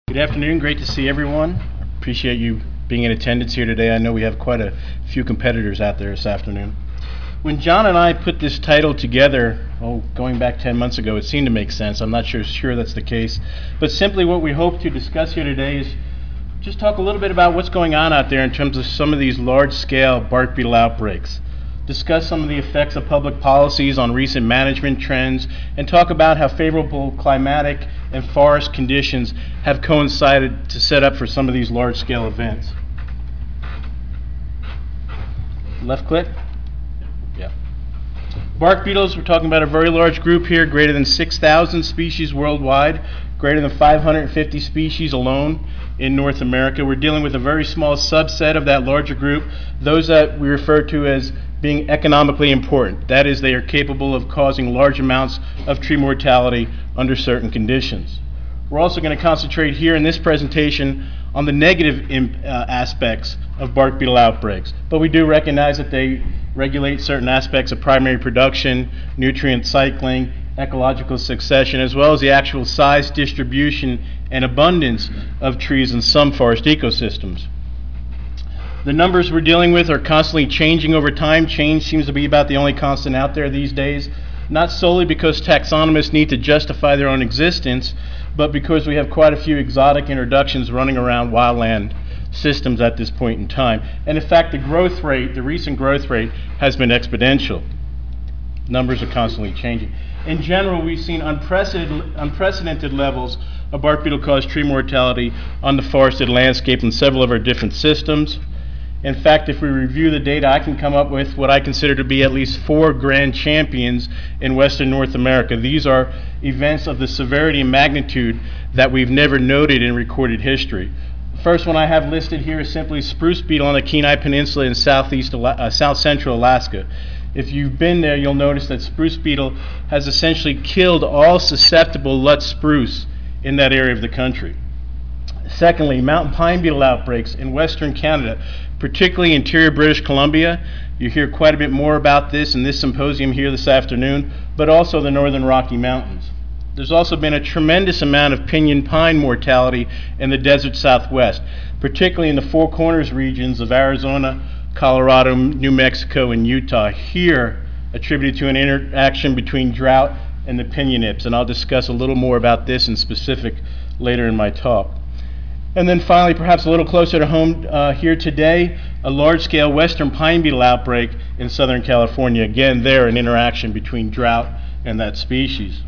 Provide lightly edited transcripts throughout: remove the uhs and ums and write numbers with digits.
Good afternoon. Great to see everyone. Appreciate you being in attendance here today. I know we have quite a few competitors out there this afternoon. When John and I put this title together, going back 10 months ago, it seemed to make sense. I'm not sure that's the case. But simply what we hope to discuss here today is just talk a little bit about what's going on out there in terms of some of these large-scale bark beetle outbreaks. Discuss some of the effects of public policies on recent management trends, and talk about how favorable climatic and forest conditions have coincided to set up for some of these large-scale events. Left click? Yeah. Bark beetles, we're talking about a very large group here, greater than 6,000 species worldwide, greater than 550 species alone in North America. We're dealing with a very small subset of that larger group, those that we refer to as being economically important. That is, they are capable of causing large amounts of tree mortality under certain conditions. We're also going to concentrate here in this presentation on the negative aspects of bark beetle outbreaks, but we do recognize that they regulate certain aspects of primary production, nutrient cycling, ecological succession, as well as the actual size, distribution, and abundance of trees in some forest ecosystems. The numbers we're dealing with are constantly changing over time. Change seems to be about the only constant out there these days, not solely because taxonomists need to justify their own existence, but because we have quite a few exotic introductions running around wildland systems at this point in time. And in fact, the recent growth rate has been exponential. Numbers are constantly changing. In general, we've seen unprecedented levels of bark beetle-caused tree mortality on the forested landscape in several of our different systems. In fact, if we review the data, I can come up with what I consider to be at least 4 grand champions in Western North America. These are events of the severity and magnitude that we've never noted in recorded history. The first one I have listed here is simply spruce beetle on the Kenai Peninsula in south central Alaska. If you've been there, you'll notice that spruce beetle has essentially killed all susceptible Lutz spruce in that area of the country. Secondly, mountain pine beetle outbreaks in western Canada, particularly interior British Columbia. You hear quite a bit more about this in this symposium here this afternoon, but also the northern Rocky Mountains. There's also been a tremendous amount of pinyon pine mortality in the desert Southwest, particularly in the Four Corners regions of Arizona, Colorado, New Mexico, and Utah, here attributed to an interaction between drought and the pinyon nips, and I'll discuss a little more about this in specific later in my talk. And then finally, perhaps a little closer to home here today, a large-scale western pine beetle outbreak in Southern California. Again, there an interaction between drought and that species.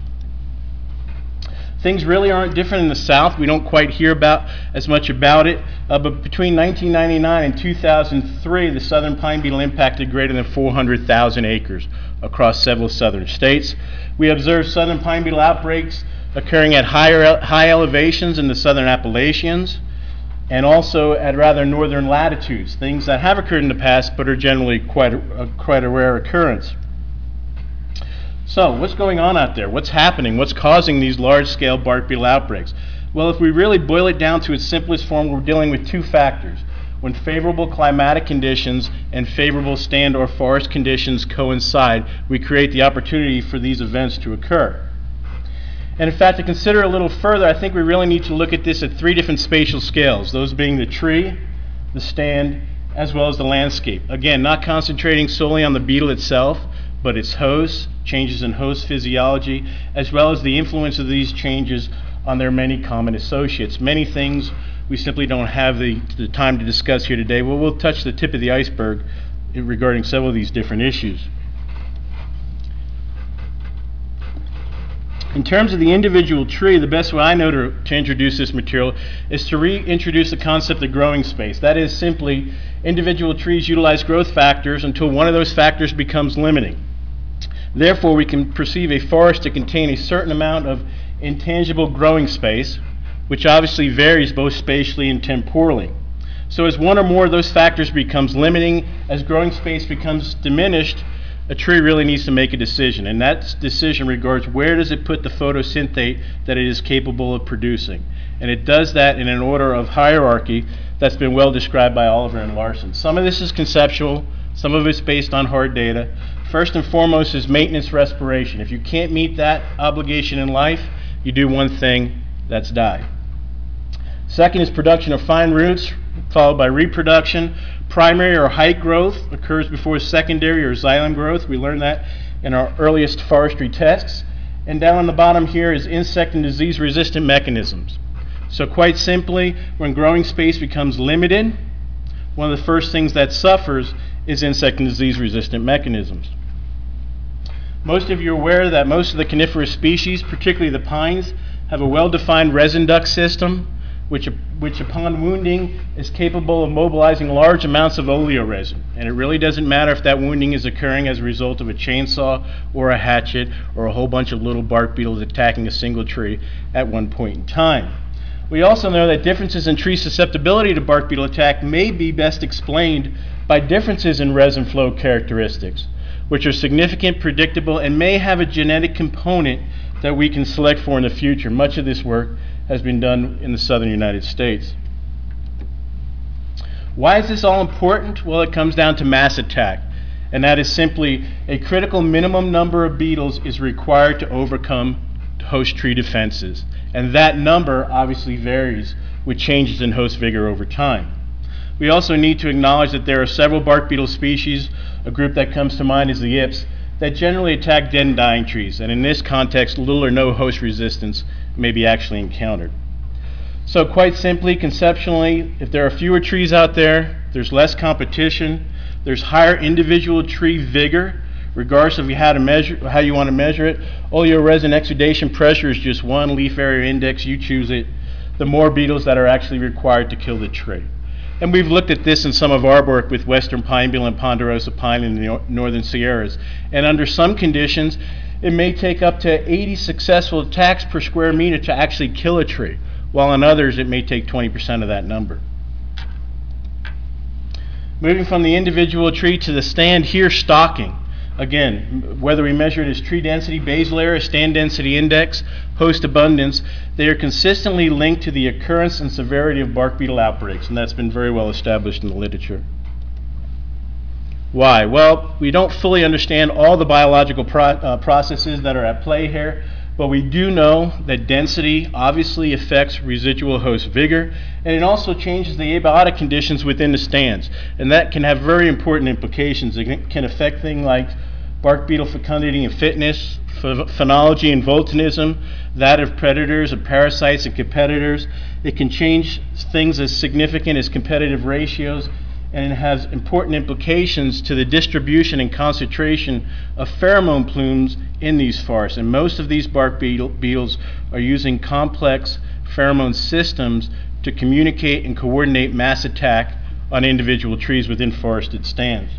Things really aren't different in the South. We don't quite hear as much about it, but between 1999 and 2003, the southern pine beetle impacted greater than 400,000 acres across several southern states. We observed southern pine beetle outbreaks occurring at high elevations in the southern Appalachians, and also at rather northern latitudes, things that have occurred in the past but are generally quite a rare occurrence. So what's going on out there? What's happening? What's causing these large-scale bark beetle outbreaks? Well, if we really boil it down to its simplest form, we're dealing with 2 factors. When favorable climatic conditions and favorable stand or forest conditions coincide, we create the opportunity for these events to occur. And in fact, to consider a little further, I think we really need to look at this at 3 different spatial scales, those being the tree, the stand, as well as the landscape. Again, not concentrating solely on the beetle itself, but its hosts, changes in host physiology, as well as the influence of these changes on their many common associates. Many things we simply don't have the time to discuss here today. Well, we'll touch the tip of the iceberg regarding several of these different issues. In terms of the individual tree, the best way I know to introduce this material is to reintroduce the concept of growing space. That is, simply individual trees utilize growth factors until one of those factors becomes limiting. Therefore, we can perceive a forest to contain a certain amount of intangible growing space, which obviously varies both spatially and temporally. So as one or more of those factors becomes limiting, as growing space becomes diminished, a tree really needs to make a decision, and that decision regards where does it put the photosynthate that it is capable of producing. And it does that in an order of hierarchy that's been well described by Oliver and Larson. Some of this is conceptual, some of it's based on hard data. First and foremost is maintenance respiration. If you can't meet that obligation in life, you do one thing, that's die. Second is production of fine roots, followed by reproduction. Primary or height growth occurs before secondary or xylem growth. We learned that in our earliest forestry texts. And down on the bottom here is insect and disease resistant mechanisms. So quite simply, when growing space becomes limited, one of the first things that suffers is insect and disease resistant mechanisms. Most of you are aware that most of the coniferous species, particularly the pines, have a well-defined resin duct system, which upon wounding is capable of mobilizing large amounts of oleoresin. And it really doesn't matter if that wounding is occurring as a result of a chainsaw or a hatchet or a whole bunch of little bark beetles attacking a single tree at one point in time. We also know that differences in tree susceptibility to bark beetle attack may be best explained by differences in resin flow characteristics, which are significant, predictable, and may have a genetic component that we can select for in the future. Much of this work has been done in the southern United States. Why is this all important? Well, it comes down to mass attack, and that is simply a critical minimum number of beetles is required to overcome host tree defenses, and that number obviously varies with changes in host vigor over time. We also need to acknowledge that there are several bark beetle species. A group that comes to mind is the yips, that generally attack dead and dying trees, and in this context, little or no host resistance may be actually encountered. So quite simply, conceptually, if there are fewer trees out there, there's less competition, there's higher individual tree vigor, regardless of how you want to measure it. Oleoresin exudation pressure is just one leaf area index, you choose it, the more beetles that are actually required to kill the tree. And we've looked at this in some of our work with western pine beetle and ponderosa pine in the northern Sierras. And under some conditions, it may take up to 80 successful attacks per square meter to actually kill a tree, while in others it may take 20% of that number. Moving from the individual tree to the stand, here stocking. Again, whether we measure it as tree density, basal area, stand density index, host abundance, they are consistently linked to the occurrence and severity of bark beetle outbreaks, and that's been very well established in the literature. Why? Well, we don't fully understand all the biological processes that are at play here, but we do know that density obviously affects residual host vigor, and it also changes the abiotic conditions within the stands, and that can have very important implications. It can affect things like bark beetle fecundity and fitness, phenology and volatinism, that of predators, of parasites and competitors. It can change things as significant as competitive ratios, and it has important implications to the distribution and concentration of pheromone plumes in these forests. And most of these bark beetles are using complex pheromone systems to communicate and coordinate mass attack on individual trees within forested stands.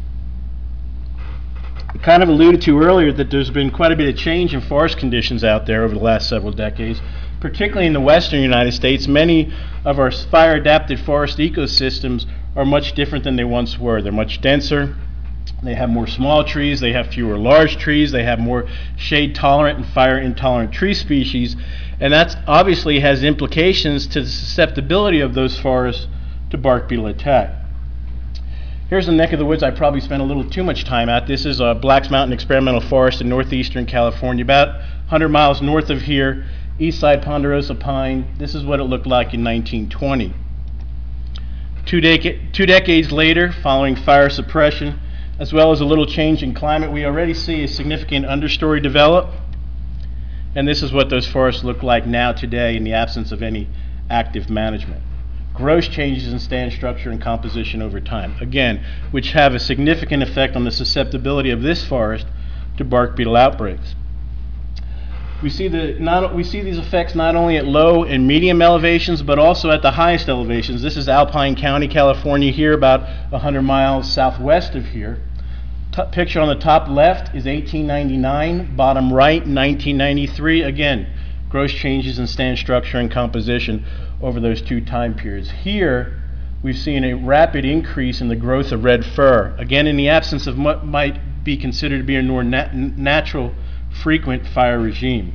I kind of alluded to earlier that there's been quite a bit of change in forest conditions out there over the last several decades, particularly in the western United States. Many of our fire-adapted forest ecosystems are much different than they once were. They're much denser, they have more small trees, they have fewer large trees, they have more shade-tolerant and fire-intolerant tree species, and that obviously has implications to the susceptibility of those forests to bark beetle attack. Here's a neck of the woods I probably spent a little too much time at. This is a Blacks Mountain Experimental Forest in northeastern California, about 100 miles north of here, east side ponderosa pine. This is what it looked like in 1920. Two decades later, following fire suppression, as well as a little change in climate, we already see a significant understory develop. And this is what those forests look like now today in the absence of any active management. Gross changes in stand structure and composition over time, again, which have a significant effect on the susceptibility of this forest to bark beetle outbreaks. We see these effects not only at low and medium elevations, but also at the highest elevations. This is Alpine County, California, here about 100 miles southwest of here. Picture on the top left is 1899, bottom right, 1993. Again, gross changes in stand structure and composition over those two time periods. Here, we've seen a rapid increase in the growth of red fir, again in the absence of what might be considered to be a more natural, frequent fire regime.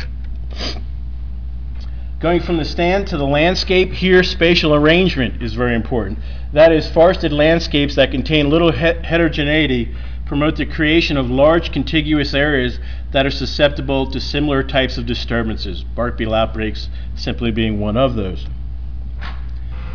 Going from the stand to the landscape, here spatial arrangement is very important. That is, forested landscapes that contain little heterogeneity promote the creation of large contiguous areas that are susceptible to similar types of disturbances, bark beetle outbreaks simply being one of those.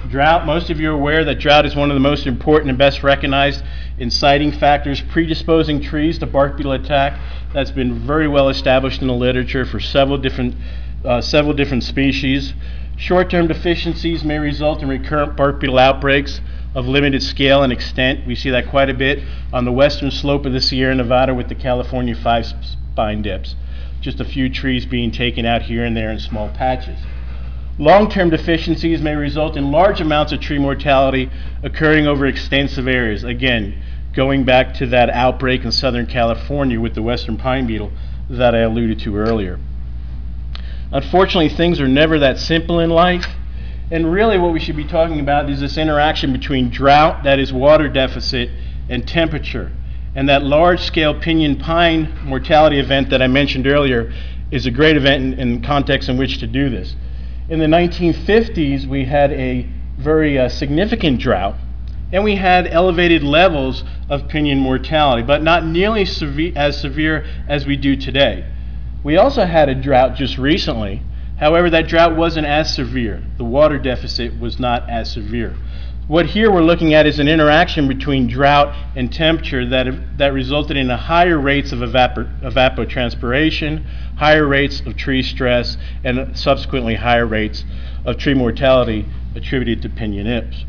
Drought, most of you are aware that drought is one of the most important and best recognized inciting factors predisposing trees to bark beetle attack. That's been very well established in the literature for several different species. Short-term deficiencies may result in recurrent bark beetle outbreaks of limited scale and extent. We see that quite a bit on the western slope of the Sierra Nevada with the California five-spine dips. Just a few trees being taken out here and there in small patches. Long-term deficiencies may result in large amounts of tree mortality occurring over extensive areas. Again, going back to that outbreak in Southern California with the western pine beetle that I alluded to earlier. Unfortunately, things are never that simple in life, and really what we should be talking about is this interaction between drought, that is water deficit, and temperature. And that large-scale pinyon pine mortality event that I mentioned earlier is a great event in context in which to do this. In the 1950s, we had a very significant drought, and we had elevated levels of pinyon mortality, but not nearly as severe as we do today. We also had a drought just recently. However, that drought wasn't as severe. The water deficit was not as severe. What here we're looking at is an interaction between drought and temperature that resulted in higher rates of evapotranspiration, higher rates of tree stress, and subsequently higher rates of tree mortality attributed to pinyon nips.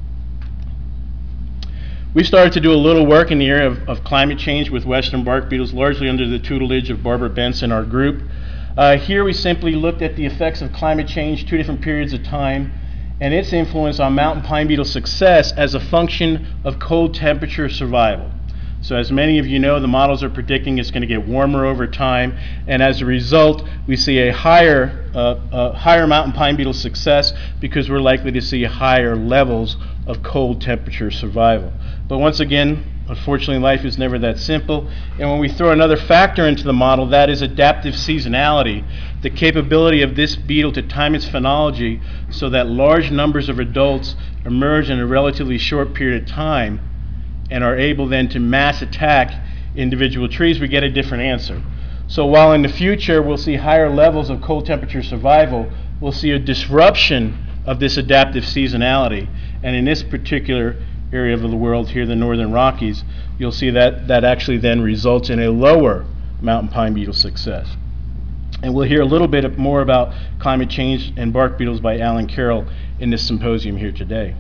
We started to do a little work in the area of climate change with western bark beetles, largely under the tutelage of Barbara Benson, our group. Here we simply looked at the effects of climate change, 2 different periods of time, and its influence on mountain pine beetle success as a function of cold temperature survival. So as many of you know, the models are predicting it's going to get warmer over time, and as a result, we see a higher mountain pine beetle success because we're likely to see higher levels of cold temperature survival. But once again, unfortunately, life is never that simple, and when we throw another factor into the model, that is adaptive seasonality, the capability of this beetle to time its phenology so that large numbers of adults emerge in a relatively short period of time and are able then to mass attack individual trees, we get a different answer. So while in the future we'll see higher levels of cold temperature survival, we'll see a disruption of this adaptive seasonality, and in this particular area of the world here, the Northern Rockies, you'll see that actually then results in a lower mountain pine beetle success. And we'll hear a little bit more about climate change and bark beetles by Alan Carroll in this symposium here today.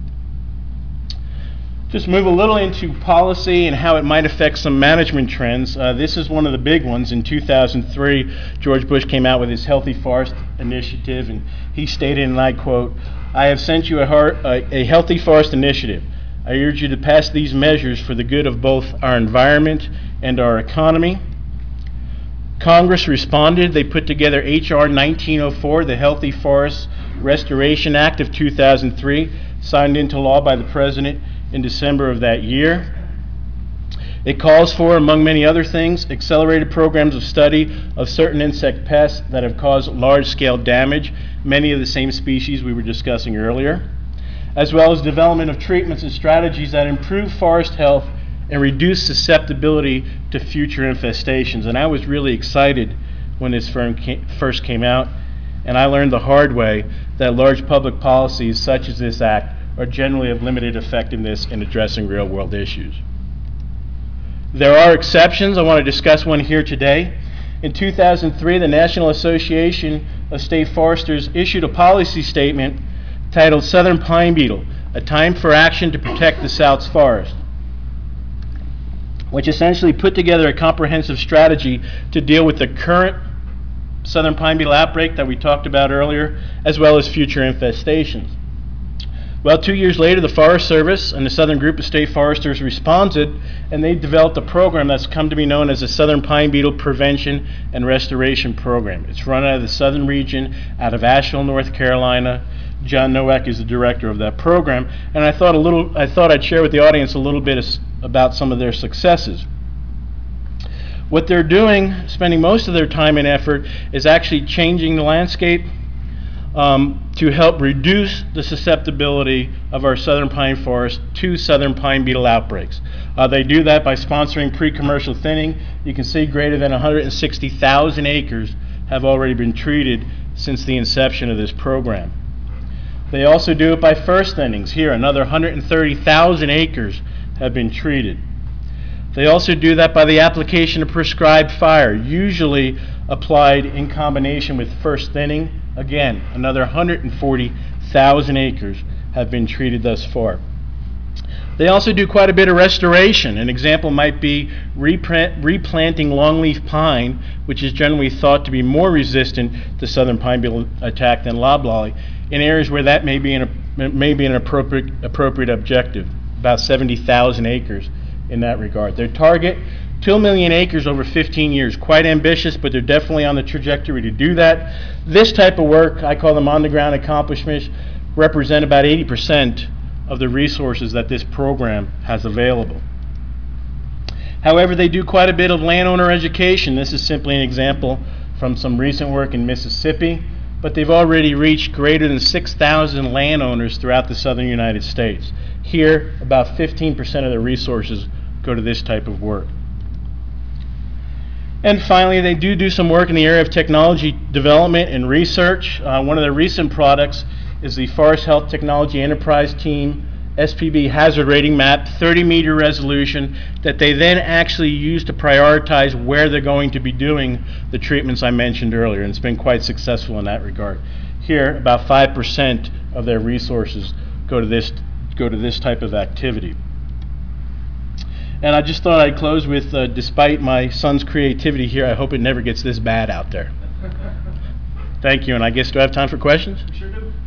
Just move a little into policy and how it might affect some management trends. This is one of the big ones. In 2003, George Bush came out with his Healthy Forest Initiative, and he stated, and I quote, "I have sent you a Healthy Forest Initiative. I urge you to pass these measures for the good of both our environment and our economy." Congress responded. They put together H.R. 1904, the Healthy Forest Restoration Act of 2003, signed into law by the President in December of that year. It calls for, among many other things, accelerated programs of study of certain insect pests that have caused large-scale damage, many of the same species we were discussing earlier, as well as development of treatments and strategies that improve forest health and reduce susceptibility to future infestations. And I was really excited when this first came out, and I learned the hard way that large public policies such as this act are generally of limited effectiveness in addressing real-world issues. There are exceptions. I want to discuss one here today. In 2003, the National Association of State Foresters issued a policy statement titled Southern Pine Beetle, A Time for Action to Protect the South's Forest, which essentially put together a comprehensive strategy to deal with the current southern pine beetle outbreak that we talked about earlier, as well as future infestations. Well, 2 years later, the Forest Service and the Southern Group of State Foresters responded, and they developed a program that's come to be known as the Southern Pine Beetle Prevention and Restoration Program. It's run out of the Southern region, out of Asheville, North Carolina. John Nowak is the director of that program, and I thought I'd share with the audience a little bit about some of their successes. What they're doing, spending most of their time and effort, is actually changing the landscape to help reduce the susceptibility of our southern pine forest to southern pine beetle outbreaks. They do that by sponsoring pre-commercial thinning. You can see greater than 160,000 acres have already been treated since the inception of this program. They also do it by first thinnings. Here, another 130,000 acres have been treated. They also do that by the application of prescribed fire, usually applied in combination with first thinning. Again, another 140,000 acres have been treated thus far. They also do quite a bit of restoration. An example might be replanting longleaf pine, which is generally thought to be more resistant to southern pine beetle attack than loblolly, in areas where that may be an appropriate objective, about 70,000 acres in that regard. Their target, 2 million acres over 15 years. Quite ambitious, but they're definitely on the trajectory to do that. This type of work, I call them on-the-ground accomplishments, represent about 80% of the resources that this program has available. However, they do quite a bit of landowner education. This is simply an example from some recent work in Mississippi, but they've already reached greater than 6,000 landowners throughout the southern United States. Here, about 15% of the resources go to this type of work. And finally, they do some work in the area of technology development and research. One of the recent products is the Forest Health Technology Enterprise Team SPB hazard rating map, 30-meter resolution, that they then actually use to prioritize where they're going to be doing the treatments I mentioned earlier, and it's been quite successful in that regard. Here, about 5% of their resources go to this type of activity. And I just thought I'd close with, despite my son's creativity here, I hope it never gets this bad out there. Thank you, and I guess, do I have time for questions? We sure do.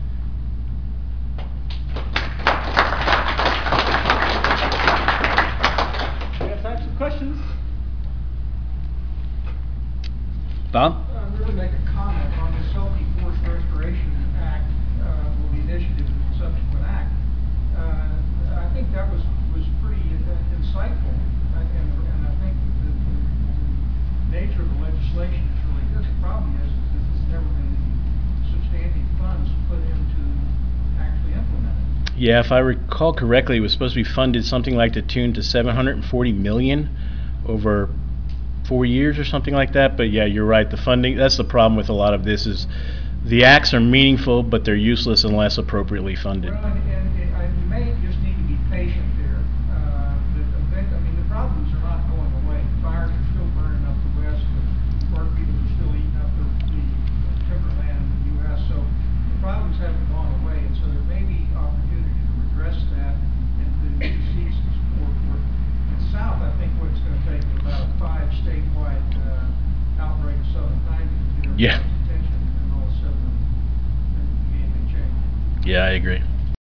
We have time for questions. Bob? Really make a comment on this Healthy Forest Restoration Act, or the initiative of the subsequent act. I think that was pretty insightful, and I think the nature of the legislation is really good. The problem is that there's never been any substantive funds put into actually implement it. Yeah, if I recall correctly, it was supposed to be funded something like the tune to $740 million over 4 years or something like that. But yeah, you're right. The funding, that's the problem with a lot of this, is the acts are meaningful, but they're useless unless appropriately funded. Well, and you may just need to be patient there. I mean, the problems are not going away. Fires are still burning up the west. The bark beetles are still eating up the timberland in the U.S. So the problems haven't gone away, and so there may be opportunity to redress that and to seek some support for it. In the South, I think what it's going to take is about 5 statewide outbreak of southern pine beetle to get everybody's attention, and all of a sudden the game may change. Yeah, I agree.